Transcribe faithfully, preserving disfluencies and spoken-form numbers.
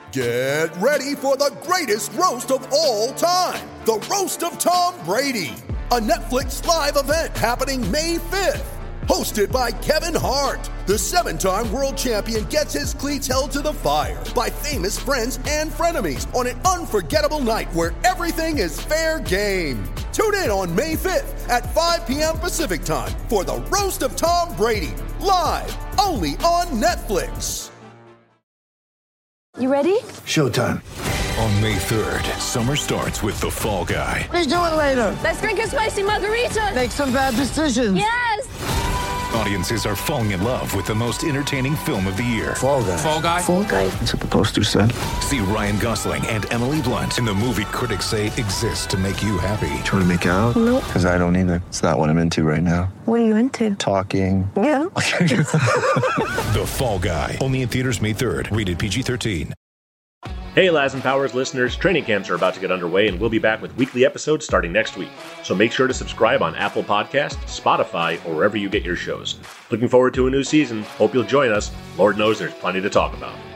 Get ready for the greatest roast of all time, the Roast of Tom Brady, a Netflix live event happening May fifth. Hosted by Kevin Hart, the seven-time world champion gets his cleats held to the fire by famous friends and frenemies on an unforgettable night where everything is fair game. Tune in on May fifth at five p.m. Pacific time for the Roast of Tom Brady, live only on Netflix. You ready? Showtime. On May third, summer starts with The Fall Guy. Let's do it later. Let's drink a spicy margarita. Make some bad decisions. Yes! Audiences are falling in love with the most entertaining film of the year. Fall Guy. Fall Guy? Fall Guy. That's what the poster said. See Ryan Gosling and Emily Blunt in the movie critics say exists to make you happy. Trying to make it out? Nope. Because I don't either. It's not what I'm into right now. What are you into? Talking. Yeah. The Fall Guy. Only in theaters May third. Rated P G thirteen. Hey, Laz and Powers listeners, training camps are about to get underway and we'll be back with weekly episodes starting next week. So make sure to subscribe on Apple Podcasts, Spotify, or wherever you get your shows. Looking forward to a new season. Hope you'll join us. Lord knows there's plenty to talk about.